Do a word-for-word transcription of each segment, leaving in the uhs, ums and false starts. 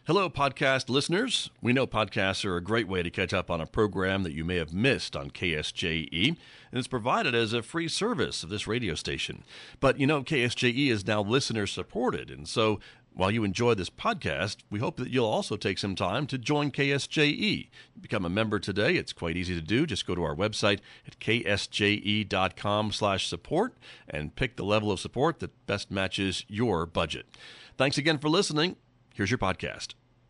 Hello, podcast listeners. We know podcasts are a great way to catch up on a program that you may have missed on K S J E, and it's provided as a free service of this radio station. But you know, K S J E is now listener supported, and so while you enjoy this podcast, we hope that you'll also take some time to join K S J E. Become a member today. It's quite easy to do. Just go to our website at k s j e dot com slash support and pick the level of support that best matches your budget. Thanks again for listening. Here's your podcast.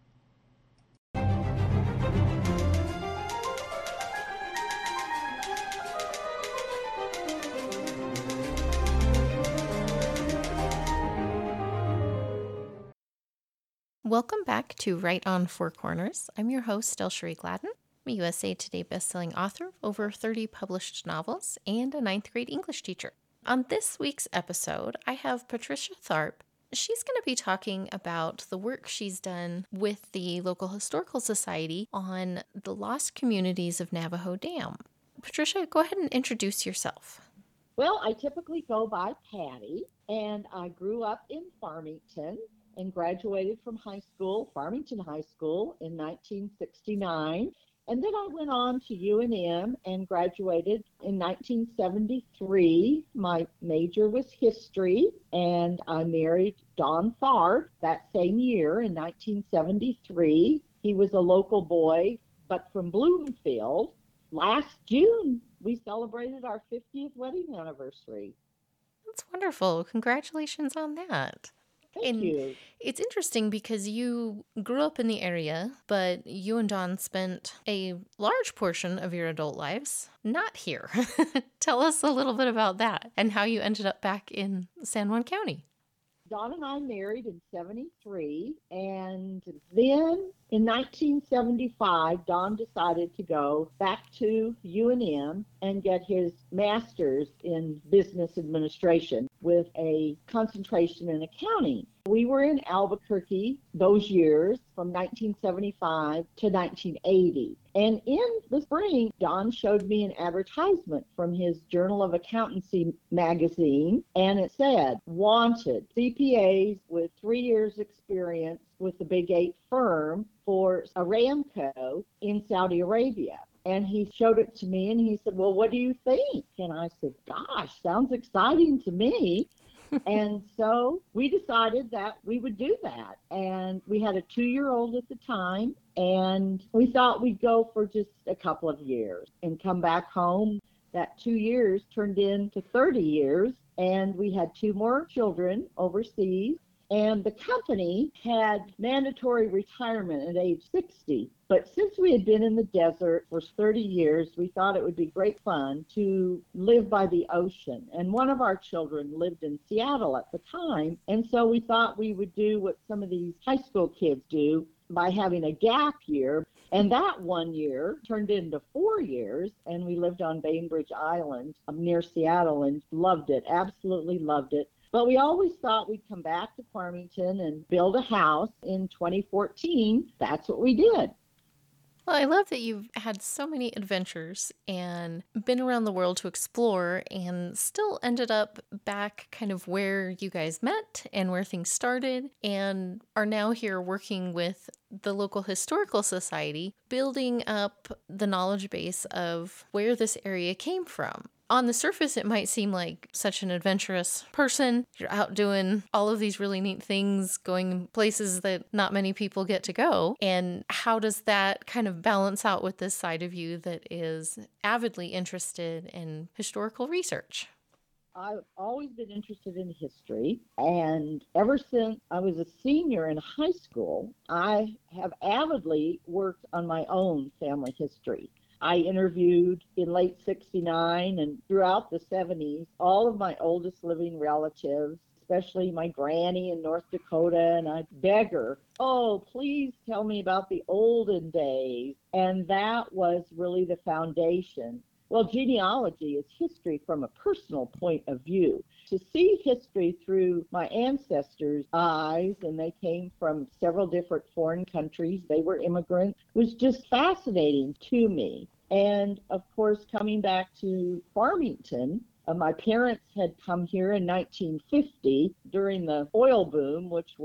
Welcome back to Right on Four Corners. I'm your host, Delcherie Gladden. I'm a U S A Today bestselling author of over thirty published novels and a ninth grade English teacher. On this week's episode, I have Patricia Tharp. She's going to be talking about the work she's done with the local historical society on the lost communities of Navajo Dam. Patricia, go ahead and introduce yourself. Well, I typically go by Patty, and I grew up in Farmington and graduated from high school, Farmington High School, in nineteen sixty-nine. And then I went on to U N M and graduated in nineteen seventy-three. My major was history, and I married Don Tharp that same year in nineteen seventy-three. He was a local boy, but from Bloomfield. Last June, we celebrated our fiftieth wedding anniversary. That's wonderful. Congratulations on that. Thank and you. It's interesting because you grew up in the area, but you and Don spent a large portion of your adult lives not here. Tell us a little bit about that and how you ended up back in San Juan County. Don and I married in seventy-three, and then in nineteen seventy-five, Don decided to go back to U N M and get his master's in business administration with a concentration in accounting. We were in Albuquerque those years from nineteen seventy-five to nineteen eighty. And in the spring, Don showed me an advertisement from his Journal of Accountancy magazine, and it said, wanted C P As with three years experience with the Big Eight firm for Aramco in Saudi Arabia. And he showed it to me, and he said, well, what do you think? And I said, gosh, sounds exciting to me. And so we decided that we would do that. And we had a two-year-old at the time, and we thought we'd go for just a couple of years and come back home. That two years turned into thirty years, and we had two more children overseas. And the company had mandatory retirement at age sixty. But since we had been in the desert for thirty years, we thought it would be great fun to live by the ocean. And one of our children lived in Seattle at the time. And so we thought we would do what some of these high school kids do by having a gap year. And that one year turned into four years, and we lived on Bainbridge Island near Seattle and loved it, absolutely loved it. But we always thought we'd come back to Farmington and build a house in twenty fourteen. That's what we did. Well, I love that you've had so many adventures and been around the world to explore and still ended up back kind of where you guys met and where things started and are now here working with the local historical society, building up the knowledge base of where this area came from. On the surface, it might seem like such an adventurous person. You're out doing all of these really neat things, going places that not many people get to go. And how does that kind of balance out with this side of you that is avidly interested in historical research? I've always been interested in history, and ever since I was a senior in high school, I have avidly worked on my own family history. I interviewed in late sixty-nine and throughout the seventies all of my oldest living relatives, especially my granny in North Dakota, and I'd beg her, oh, please tell me about the olden days. And that was really the foundation. Well, genealogy is history from a personal point of view. To see history through my ancestors' eyes, and they came from several different foreign countries, they were immigrants, was just fascinating to me. And of course, coming back to Farmington, uh, my parents had come here in nineteen fifty during the oil boom, which were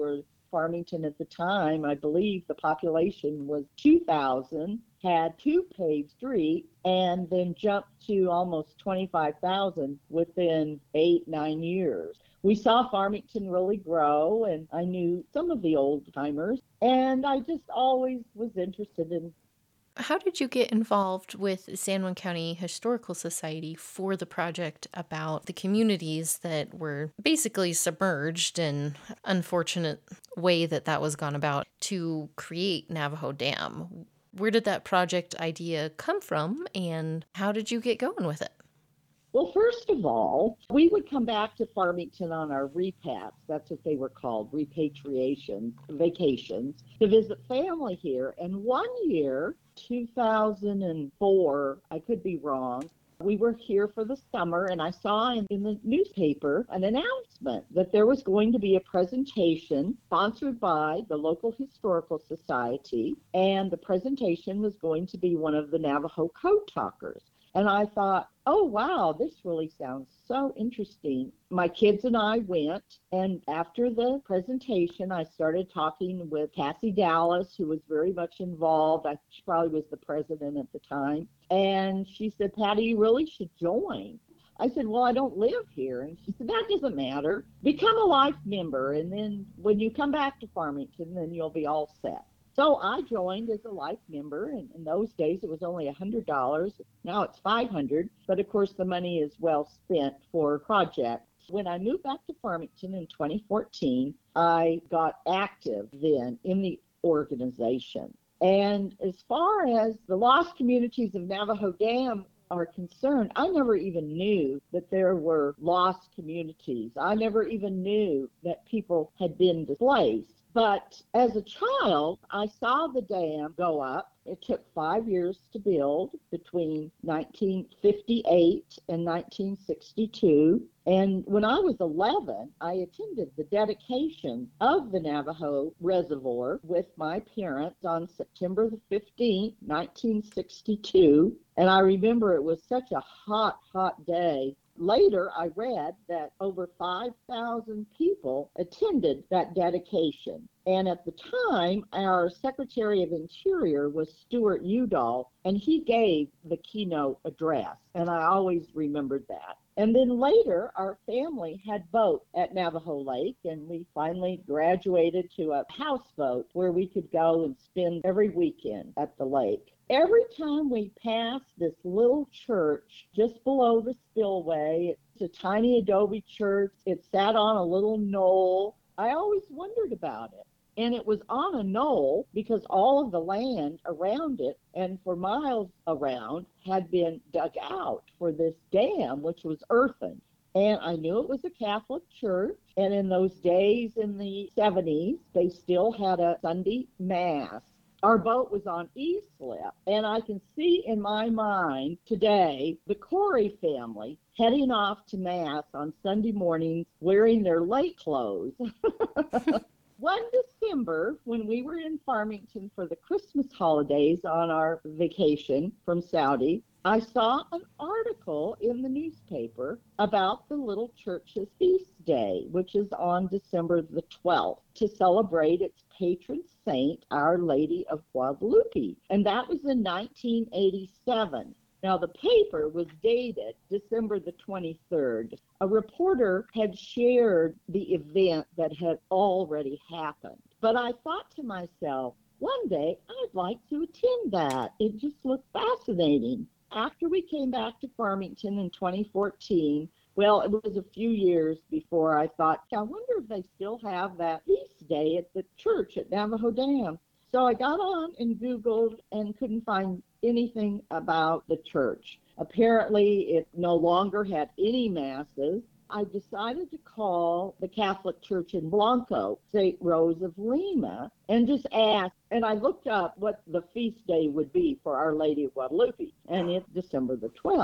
Farmington at the time, I believe the population was two thousand, had two paved streets, and then jumped to almost twenty-five thousand within eight, nine years. We saw Farmington really grow, and I knew some of the old timers, and I just always was interested in. How did you get involved with San Juan County Historical Society for the project about the communities that were basically submerged in unfortunate way that that was gone about to create Navajo Dam? Where did that project idea come from, and how did you get going with it? Well, first of all, we would come back to Farmington on our repats, that's what they were called, repatriation vacations, to visit family here. And one year, two thousand four, I could be wrong, we were here for the summer, and I saw in, in the newspaper an announcement that there was going to be a presentation sponsored by the local historical society, and the presentation was going to be one of the Navajo code talkers. And I thought, oh, wow, this really sounds so interesting. My kids and I went, and after the presentation, I started talking with Cassie Dallas, who was very much involved. I, she probably was the president at the time. And she said, Patty, you really should join. I said, well, I don't live here. And she said, that doesn't matter. Become a life member, and then when you come back to Farmington, then you'll be all set. So I joined as a life member, and in those days it was only one hundred dollars. Now it's five hundred dollars, but of course the money is well spent for projects. When I moved back to Farmington in twenty fourteen, I got active then in the organization. And as far as the lost communities of Navajo Dam are concerned, I never even knew that there were lost communities. I never even knew that people had been displaced. But as a child, I saw the dam go up. It took five years to build between nineteen fifty-eight and nineteen sixty-two. And when I was eleven, I attended the dedication of the Navajo Reservoir with my parents on September the fifteenth, nineteen sixty-two. And I remember it was such a hot, hot day. Later, I read that over five thousand people attended that dedication. And at the time, our Secretary of Interior was Stuart Udall, and he gave the keynote address. And I always remembered that. And then later, our family had boat at Navajo Lake, and we finally graduated to a houseboat where we could go and spend every weekend at the lake. Every time we passed this little church just below the spillway, it's a tiny adobe church. It sat on a little knoll. I always wondered about it. And it was on a knoll because all of the land around it and for miles around had been dug out for this dam, which was earthen. And I knew it was a Catholic church. And in those days in the seventies, they still had a Sunday Mass. Our boat was on E-slip, and I can see in my mind today the Corey family heading off to Mass on Sunday mornings wearing their lake clothes. One December, when we were in Farmington for the Christmas holidays on our vacation from Saudi, I saw an article in the newspaper about the little church's feast day, which is on December the twelfth, to celebrate its patron saint, Our Lady of Guadalupe. And that was in nineteen eighty-seven. Now, the paper was dated December the twenty-third. A reporter had shared the event that had already happened. But I thought to myself, one day I'd like to attend that. It just looked fascinating. After we came back to Farmington in twenty fourteen, well, it was a few years before I thought, I wonder if they still have that feast day at the church at Navajo Dam. So I got on and Googled and couldn't find anything about the church. Apparently, it no longer had any masses. I decided to call the Catholic Church in Blanco, Saint Rose of Lima, and just ask. And I looked up what the feast day would be for Our Lady of Guadalupe, and it's December the twelfth.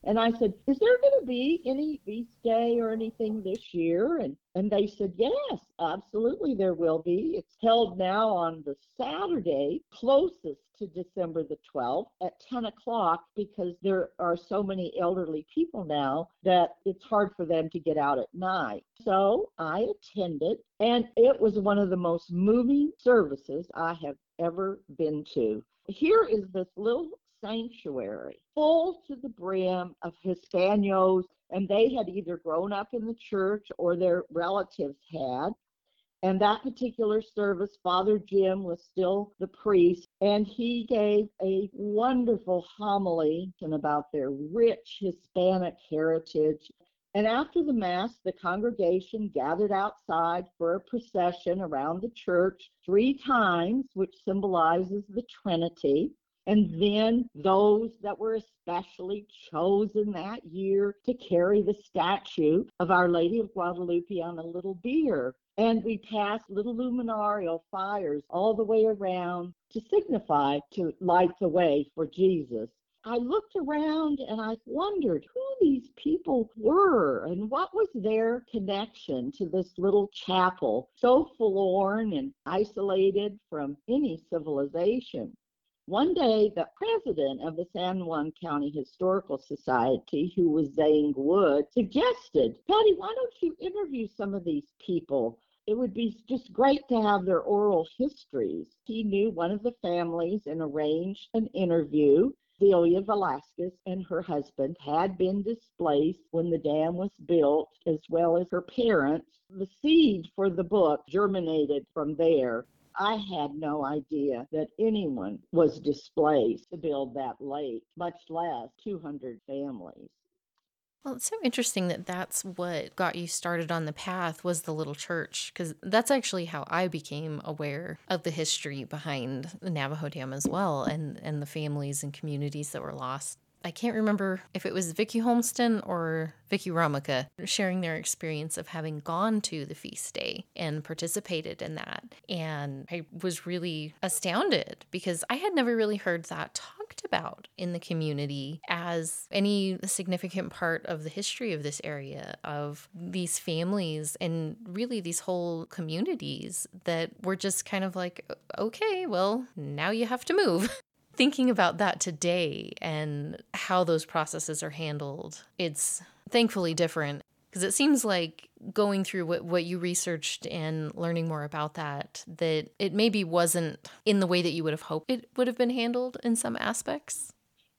And I said, is there going to be any feast day or anything this year? And and they said, yes, absolutely there will be. It's held now on the Saturday closest to December the twelfth at ten o'clock because there are so many elderly people now that it's hard for them to get out at night. So I attended, and it was one of the most moving services I have ever been to. Here is this little sanctuary full to the brim of Hispanos, and they had either grown up in the church or their relatives had. And that particular service, Father Jim was still the priest, and he gave a wonderful homily about their rich Hispanic heritage. And after the Mass, the congregation gathered outside for a procession around the church three times, which symbolizes the Trinity. And then those that were especially chosen that year to carry the statue of Our Lady of Guadalupe on a little bier. And we passed little luminario fires all the way around to signify, to light the way for Jesus. I looked around and I wondered who these people were and what was their connection to this little chapel, so forlorn and isolated from any civilization. One day, the president of the San Juan County Historical Society, who was Zane Wood, suggested, Patty, why don't you interview some of these people? It would be just great to have their oral histories. He knew one of the families and arranged an interview. Delia Velasquez and her husband had been displaced when the dam was built, as well as her parents. The seed for the book germinated from there. I had no idea that anyone was displaced to build that lake, much less two hundred families. Well, it's so interesting that that's what got you started on the path was the little church, because that's actually how I became aware of the history behind the Navajo Dam as well, and, and the families and communities that were lost. I can't remember if it was Vicky Holmston or Vicky Romica sharing their experience of having gone to the feast day and participated in that. And I was really astounded because I had never really heard that talked about in the community as any significant part of the history of this area, of these families and really these whole communities that were just kind of like, okay, well, now you have to move. Thinking about that today and how those processes are handled, it's thankfully different because it seems like going through what, what you researched and learning more about that, that it maybe wasn't in the way that you would have hoped it would have been handled in some aspects.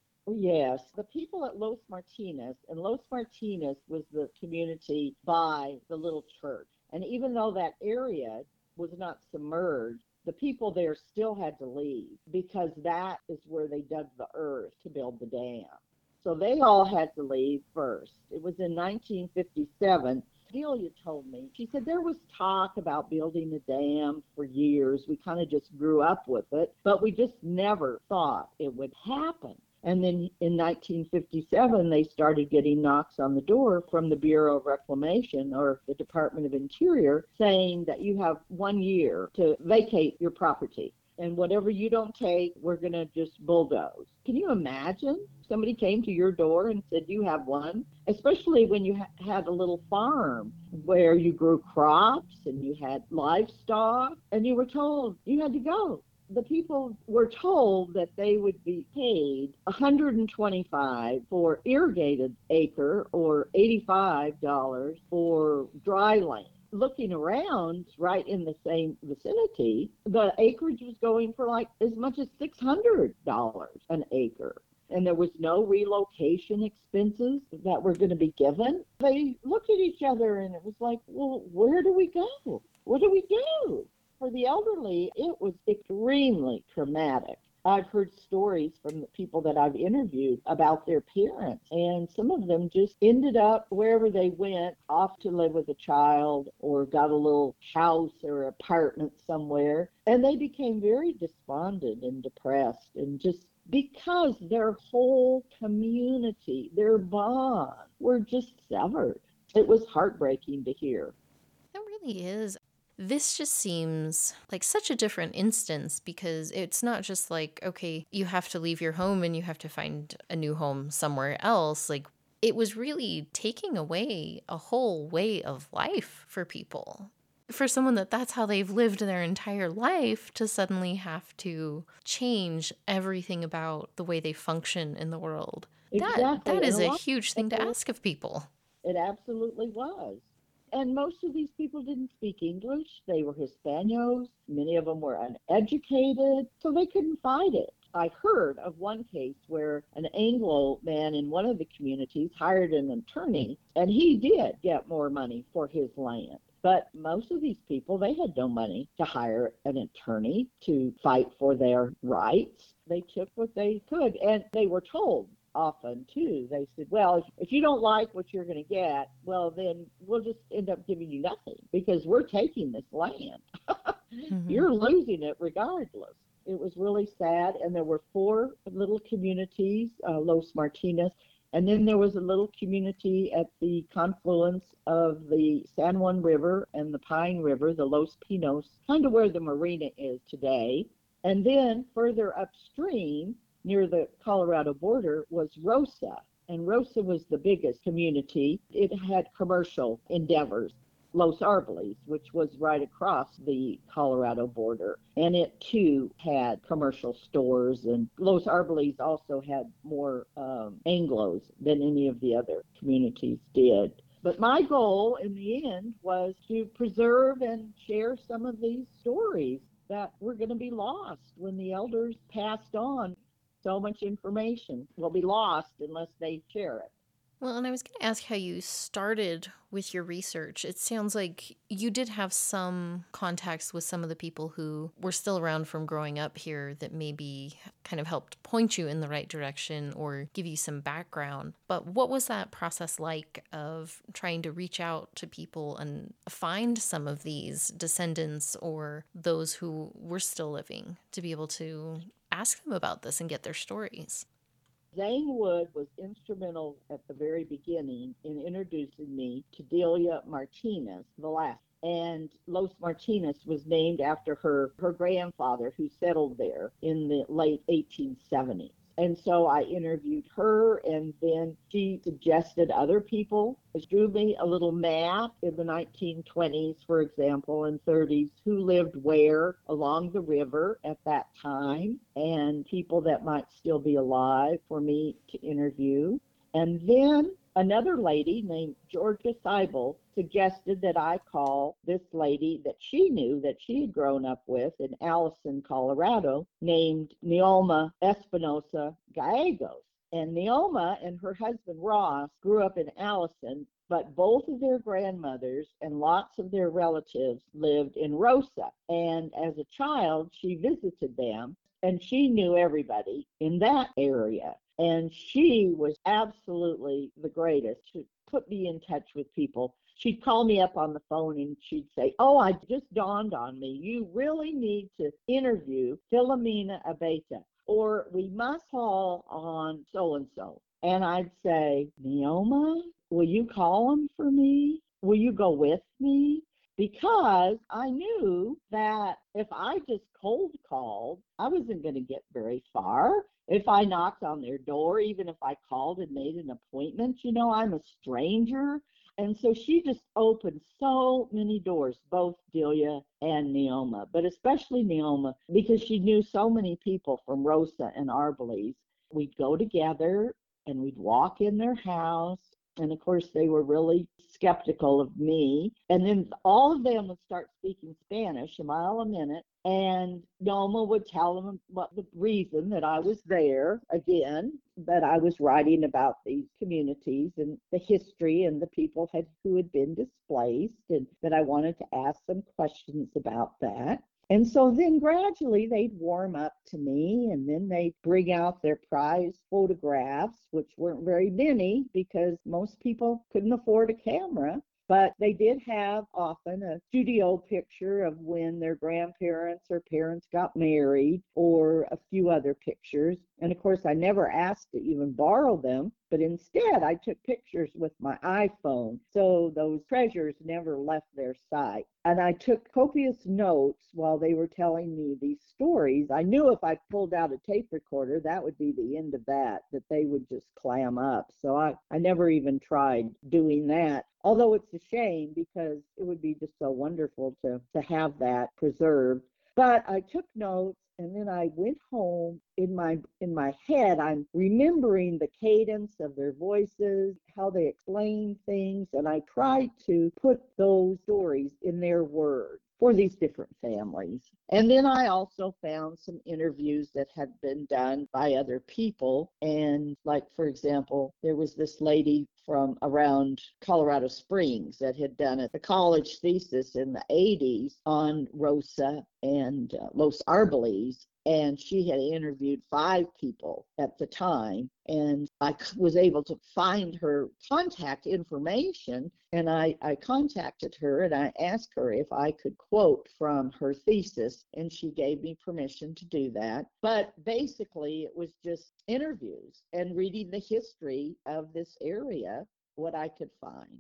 Yes, the people at Los Martinez, and Los Martinez was the community by the little church. And even though that area was not submerged, the people there still had to leave because that is where they dug the earth to build the dam. So they all had to leave first. It was in nineteen fifty-seven. Delia told me, she said there was talk about building a dam for years. We kind of just grew up with it, but we just never thought it would happen. And then in nineteen fifty-seven, they started getting knocks on the door from the Bureau of Reclamation or the Department of Interior saying that you have one year to vacate your property. And whatever you don't take, we're going to just bulldoze. Can you imagine? Somebody came to your door and said, you have one, especially when you ha- had a little farm where you grew crops and you had livestock and you were told you had to go. The people were told that they would be paid one hundred twenty-five dollars for irrigated acre or eighty-five dollars for dry land. Looking around right in the same vicinity, the acreage was going for like as much as six hundred dollars an acre. And there was no relocation expenses that were going to be given. They looked at each other and it was like, well, where do we go? What do we do? For the elderly, it was extremely traumatic. I've heard stories from the people that I've interviewed about their parents, and some of them just ended up wherever they went, off to live with a child or got a little house or apartment somewhere, and they became very despondent and depressed, and just because their whole community, their bond, were just severed. It was heartbreaking to hear. It really is. This just seems like such a different instance because it's not just like, okay, you have to leave your home and you have to find a new home somewhere else. Like it was really taking away a whole way of life for people. For someone that that's how they've lived their entire life, to suddenly have to change everything about the way they function in the world. That Exactly. that And is a a lot huge of thing to people, ask of people. it absolutely was. And most of these people didn't speak English. They were Hispanos. Many of them were uneducated, so they couldn't fight it. I heard of one case where an Anglo man in one of the communities hired an attorney, and he did get more money for his land. But most of these people, they had no money to hire an attorney to fight for their rights. They took what they could, and they were told often too. They said, well, if, if you don't like what you're going to get, well, then we'll just end up giving you nothing because we're taking this land. Mm-hmm. You're losing it regardless. It was really sad. And there were four little communities, uh, Los Martinez, and then there was a little community at the confluence of the San Juan River and the Pine River, the Los Pinos, kind of where the marina is today. And then further upstream, near the Colorado border, was Rosa. And Rosa was the biggest community. It had commercial endeavors. Los Arboles, which was right across the Colorado border. And it, too, had commercial stores. And Los Arboles also had more um, Anglos than any of the other communities did. But my goal in the end was to preserve and share some of these stories that were going to be lost when the elders passed on. So much information will be lost unless they share it. Well, and I was going to ask how you started with your research. It sounds like you did have some contacts with some of the people who were still around from growing up here that maybe kind of helped point you in the right direction or give you some background. But what was that process like of trying to reach out to people and find some of these descendants or those who were still living to be able to ask them about this and get their stories? Zane Wood was instrumental at the very beginning in introducing me to Delia Martinez, the last. And Los Martinez was named after her, her grandfather who settled there in the late eighteen seventies. And so I interviewed her, and then she suggested other people. She drew me a little map in the nineteen twenties, for example, and thirties, who lived where along the river at that time, and people that might still be alive for me to interview. And then another lady named Georgia Seibel suggested that I call this lady that she knew that she had grown up with in Allison, Colorado, named Neoma Espinosa Gallegos. And Neoma and her husband Ross grew up in Allison, but both of their grandmothers and lots of their relatives lived in Rosa. And as a child, she visited them, and she knew everybody in that area. And she was absolutely the greatest to put me in touch with people. She'd call me up on the phone and she'd say, oh, I just dawned on me. You really need to interview Filomena Abeyta, or we must call on so-and-so. And I'd say, Neoma, will you call them for me? Will you go with me? Because I knew that if I just cold called, I wasn't going to get very far. If I knocked on their door, even if I called and made an appointment, you know, I'm a stranger. And so she just opened so many doors, both Delia and Neoma, but especially Neoma, because she knew so many people from Rosa and Arboles. We'd go together and we'd walk in their house. And of course, they were really skeptical of me. And then all of them would start speaking Spanish a mile a minute. And Neoma would tell them what the reason that I was there, again, that I was writing about these communities and the history and the people had, who had been displaced, and that I wanted to ask some questions about that. And so then gradually they'd warm up to me, and then they'd bring out their prized photographs, which weren't very many because most people couldn't afford a camera. But they did have often a studio picture of when their grandparents or parents got married, or a few other pictures. And of course, I never asked to even borrow them, but instead I took pictures with my iPhone. So those treasures never left their sight. And I took copious notes while they were telling me these stories. I knew if I pulled out a tape recorder, that would be the end of that, that they would just clam up. So I, I never even tried doing that. Although it's a shame because it would be just so wonderful to, to have that preserved. But I took notes, and then I went home. In my in my head, I'm remembering the cadence of their voices, how they explain things, and I tried to put those stories in their words for these different families. And then I also found some interviews that had been done by other people. And like, for example, there was this lady from around Colorado Springs that had done a college thesis in the eighties on Rosa and uh, Los Arboles. And she had interviewed five people at the time. And I was able to find her contact information. And I, I contacted her and I asked her if I could quote from her thesis. And she gave me permission to do that. But basically, it was just interviews and reading the history of this area, what I could find.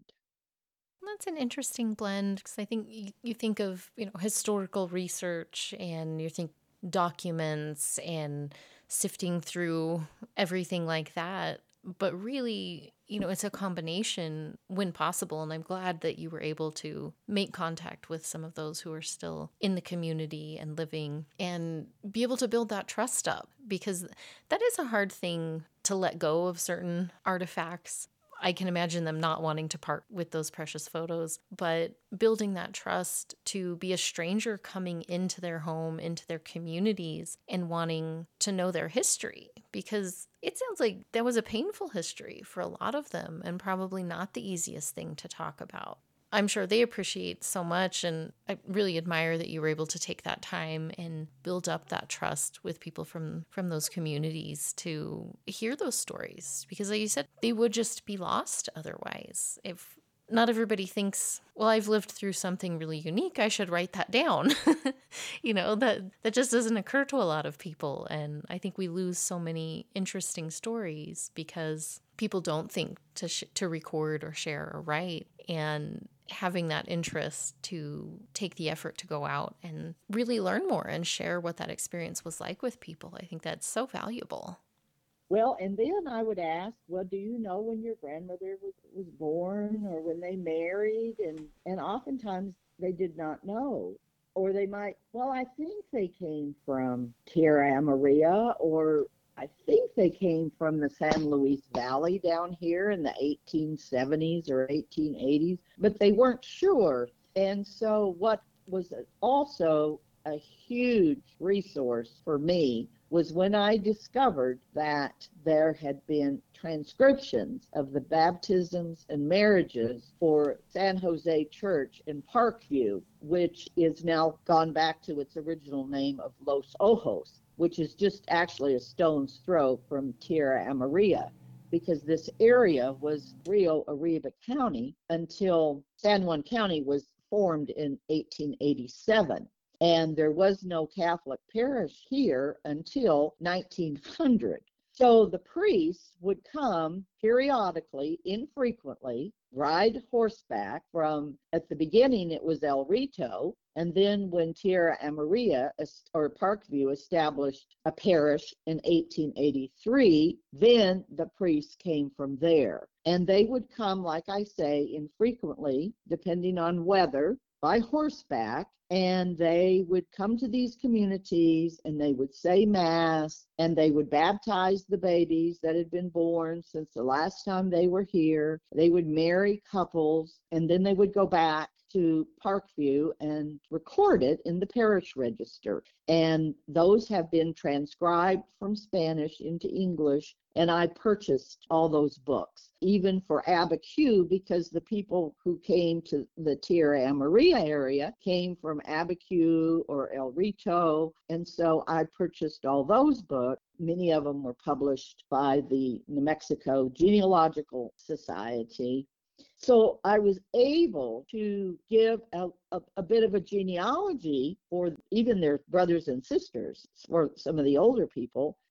That's an interesting blend, because I think you, you think of, you know, historical research, and you think documents and sifting through everything like that. But really, you know, it's a combination when possible. And I'm glad that you were able to make contact with some of those who are still in the community and living, and be able to build that trust up, because that is a hard thing to let go of certain artifacts. I can imagine them not wanting to part with those precious photos, but building that trust to be a stranger coming into their home, into their communities, and wanting to know their history, because it sounds like that was a painful history for a lot of them, and probably not the easiest thing to talk about. I'm sure they appreciate so much, and I really admire that you were able to take that time and build up that trust with people from, from those communities to hear those stories, because like you said, they would just be lost otherwise. If not everybody thinks, well, I've lived through something really unique, I should write that down. You know, that, that just doesn't occur to a lot of people. And I think we lose so many interesting stories because people don't think to sh- to record or share or write. And having that interest to take the effort to go out and really learn more and share what that experience was like with people, I think that's so valuable. Well, and then I would ask, well, do you know when your grandmother was, was born or when they married? And, and oftentimes they did not know. Or they might, well, I think they came from Tierra Amarilla, or I think they came from the San Luis Valley down here in the eighteen seventies or eighteen eighties, but they weren't sure. And so what was also a huge resource for me was when I discovered that there had been transcriptions of the baptisms and marriages for San Jose Church in Parkview, which is now gone back to its original name of Los Ojos, which is just actually a stone's throw from Tierra Amarilla, because this area was Rio Arriba County until San Juan County was formed in eighteen eighty-seven. And there was no Catholic parish here until nineteen hundred. So the priests would come periodically, infrequently, ride horseback from, at the beginning it was El Rito, and then when Tierra Amarilla or Parkview established a parish in eighteen eighty-three, then the priests came from there. And they would come, like I say, infrequently, depending on weather, by horseback, and they would come to these communities and they would say mass and they would baptize the babies that had been born since the last time they were here. They would marry couples, and then they would go back to Parkview and record it in the parish register. And those have been transcribed from Spanish into English, and I purchased all those books, even for Abiquiu, because the people who came to the Tierra Amarilla area came from Abiquiu or El Rito, and so I purchased all those books. Many of them were published by the New Mexico Genealogical Society. So I was able to give a, a, a bit of a genealogy for even their brothers and sisters, for some of the older people,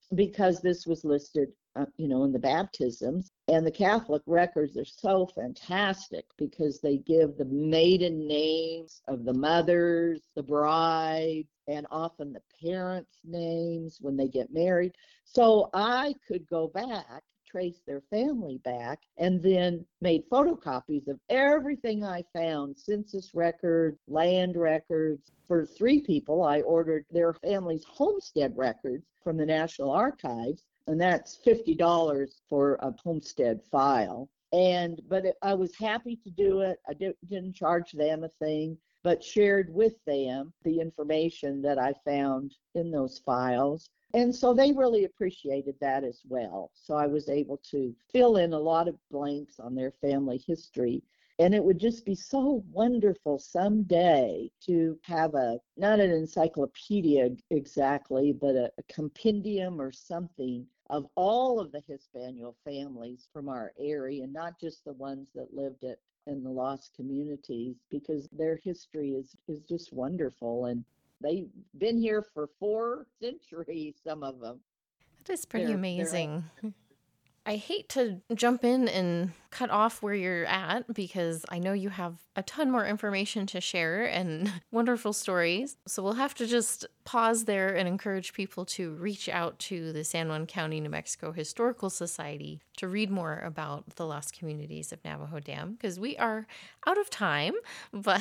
because this was listed, uh, you know, in the baptisms. And the Catholic records are so fantastic because they give the maiden names of the mothers, the bride, and often the parents' names when they get married. So I could go back, trace their family back, and then made photocopies of everything I found, census records, land records. For three people, I ordered their family's homestead records from the National Archives, and that's fifty dollars for a homestead file. And but it, I was happy to do it. I did, didn't charge them a thing, but shared with them the information that I found in those files. And so they really appreciated that as well. So I was able to fill in a lot of blanks on their family history. And it would just be so wonderful someday to have a, not an encyclopedia exactly, but a, a compendium or something of all of the Hispaniola families from our area, and not just the ones that lived at in the lost communities, because their history is, is just wonderful. And they've been here for four centuries, some of them. That is pretty They're- amazing. I hate to jump in and cut off where you're at because I know you have a ton more information to share and wonderful stories. So we'll have to just pause there and encourage people to reach out to the San Juan County, New Mexico Historical Society to read more about the lost communities of Navajo Dam, because we are out of time. But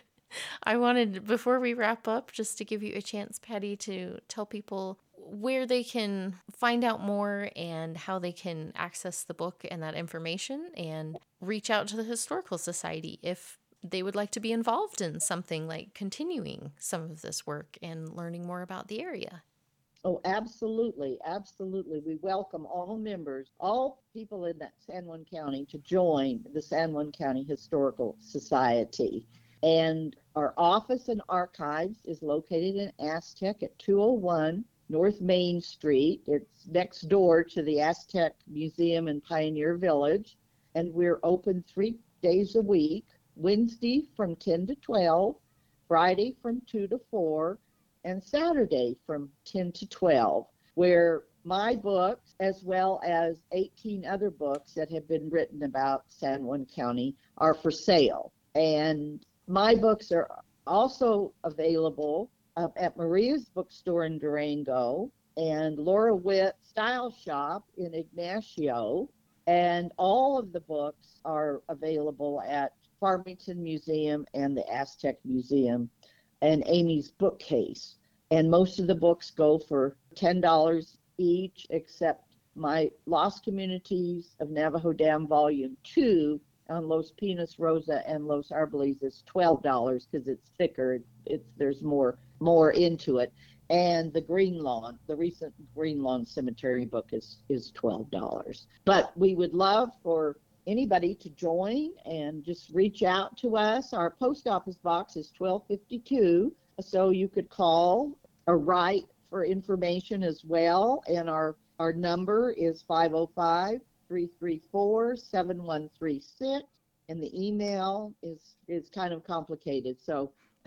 I wanted, before we wrap up, just to give you a chance, Patty, to tell people where they can find out more and how they can access the book and that information, and reach out to the Historical Society if they would like to be involved in something like continuing some of this work and learning more about the area. Oh, absolutely. Absolutely. We welcome all members, all people in that San Juan County to join the San Juan County Historical Society. And our office and archives is located in Aztec at two oh one North Main Street. It's next door to the Aztec Museum in Pioneer Village. And we're open three days a week, Wednesday from ten to twelve, Friday from two to four, and Saturday from ten to twelve, where my books, as well as eighteen other books that have been written about San Juan County, are for sale. And my books are also available uh, at Maria's Bookstore in Durango and Laura Witt Style Shop in Ignacio. And all of the books are available at Farmington Museum and the Aztec Museum and Amy's Bookcase. And most of the books go for ten dollars each, except my Lost Communities of Navajo Dam Volume two on Los Pinos Rosa and Los Arboles is twelve dollars because it's thicker. It's there's more more into it. And the Green Lawn, the recent Green Lawn Cemetery book is is twelve dollars. But we would love for anybody to join and just reach out to us. Our post office box is twelve fifty-two, so you could call or write for information as well. And our, our number is five oh five, three three four, seven one three six. And the email is, is kind of complicated. So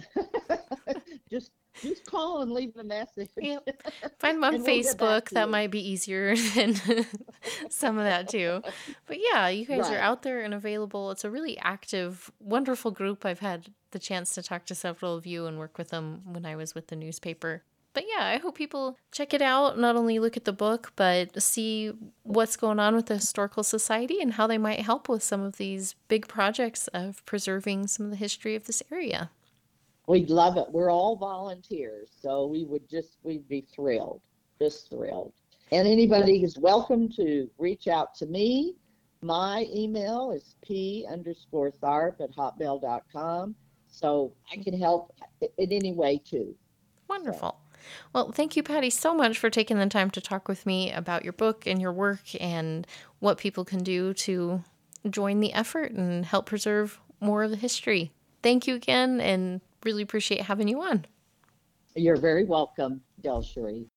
just just call and leave a message. Yep. Find them on And we'll get back Facebook. to That you. might be easier than some of that too. But yeah, you guys Right. are out there and available. It's a really active, wonderful group. I've had the chance to talk to several of you and work with them when I was with the newspaper. But yeah, I hope people check it out, not only look at the book, but see what's going on with the Historical Society and how they might help with some of these big projects of preserving some of the history of this area. We'd love it. We're all volunteers, so we would just, we'd be thrilled, just thrilled. And anybody is welcome to reach out to me. My email is p underscore tharp at hotmail dot com, so I can help in any way too. Wonderful. Well, thank you, Patty, so much for taking the time to talk with me about your book and your work and what people can do to join the effort and help preserve more of the history. Thank you again, and really appreciate having you on. You're very welcome, Del Cherie.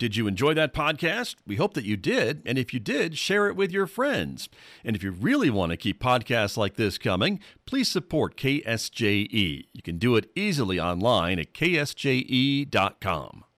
Did you enjoy that podcast? We hope that you did. And if you did, share it with your friends. And if you really want to keep podcasts like this coming, please support K S J E. You can do it easily online at K S J E dot com.